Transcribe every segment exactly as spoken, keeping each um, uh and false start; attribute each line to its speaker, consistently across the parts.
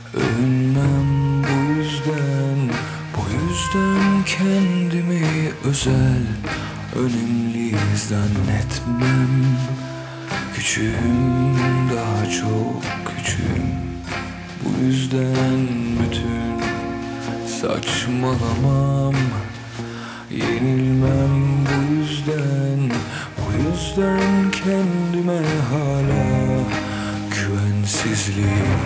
Speaker 1: Övünmem bu yüzden, bu yüzden kendimi özel, önemli zannetmem. Küçüğüm, daha çok küçüğüm. Bu yüzden bütün saçmalamam. Yenilmem bu yüzden, bu yüzden kendime hala güvensizliğim.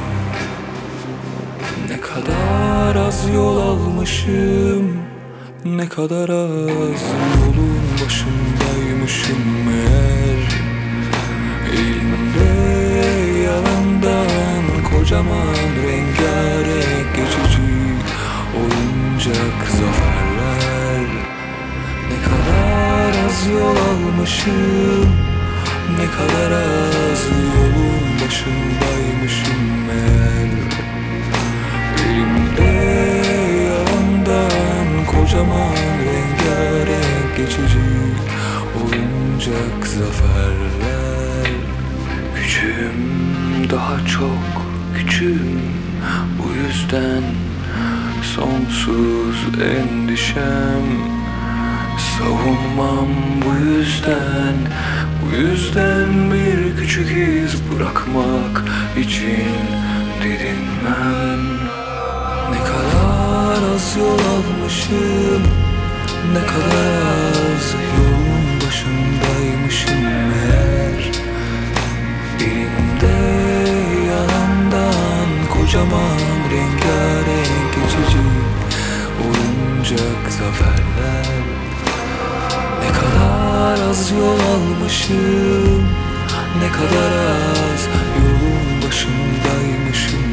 Speaker 1: Ne kadar az yol almışım, ne kadar az yolun başındaymışım meğer. Elimde yalandan kocaman rengarenk geçici oyuncak zaferler. Ne kadar az yol almışım, ne kadar az yolun başındaymışım meğer. Elimde yalandan kocaman rengarenk geçici oyuncak zaferler. Küçüğüm, daha çok küçüğüm. Bu yüzden sonsuz endişem. Savunmam bu yüzden, bu yüzden bir küçük iz bırakmak için didinmem. Ne kadar az yol almışım, ne kadar az yolun başındaymışım meğer. Elimde yalandan kocaman rengarenk geçici oyuncak zaferler. Ne kadar az yol almışım, ne kadar az yolun başındaymışım